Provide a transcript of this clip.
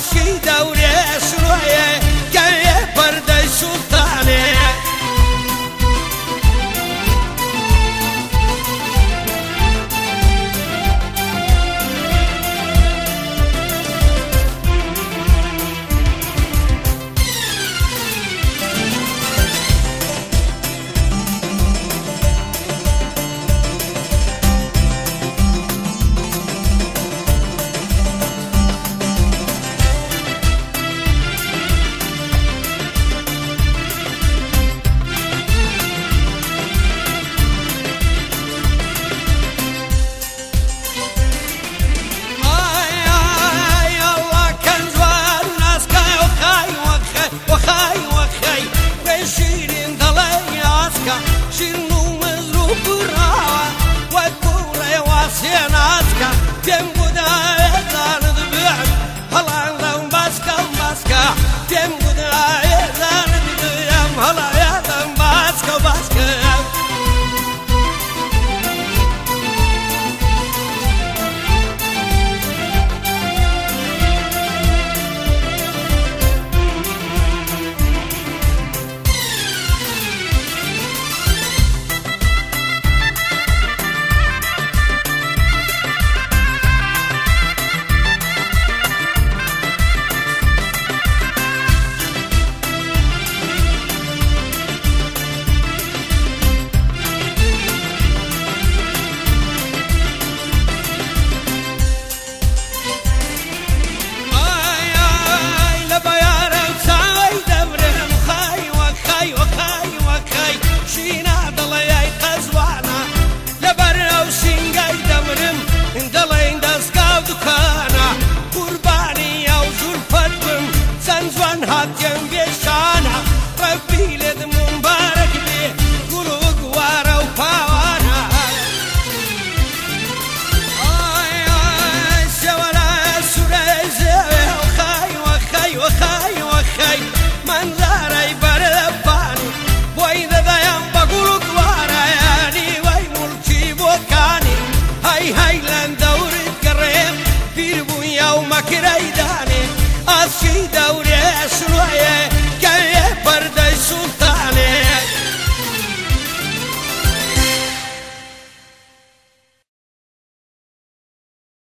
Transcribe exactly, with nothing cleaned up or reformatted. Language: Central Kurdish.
أسكي دوري شروعي قوي بردي سلطاني شيرنو مزروب براوة وكورة واسيناتك تم بداية زاند بعد هلا لو باسكا باسكا تم بداية زاند بعد هلا يا لو باسكا باسكا هاتين بيشانا ربي لد مبارك بيه قولوا قوارا وباوانا آي آي سوالا سوريزي وخاي وخاي وخاي وخاي منظري بردباني وإذا ذايم بقولوا قوارا يعني وي ملكي بوكاني هاي هاي لان دوري تقريب بيربو يومك ريداني أسكي دوري